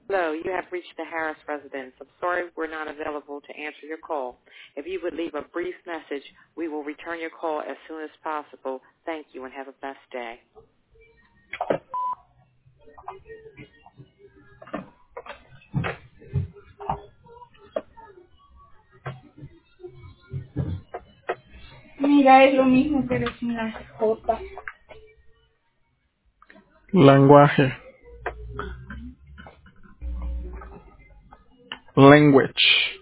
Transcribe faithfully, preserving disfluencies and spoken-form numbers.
Hello, you have reached the Harris residence. I'm sorry we're not available to answer your call. If you would leave a brief message, we will return your call as soon as possible. Thank you and have a blessed day. Mira, es lo mismo, pero sin las J. Lenguaje. Language.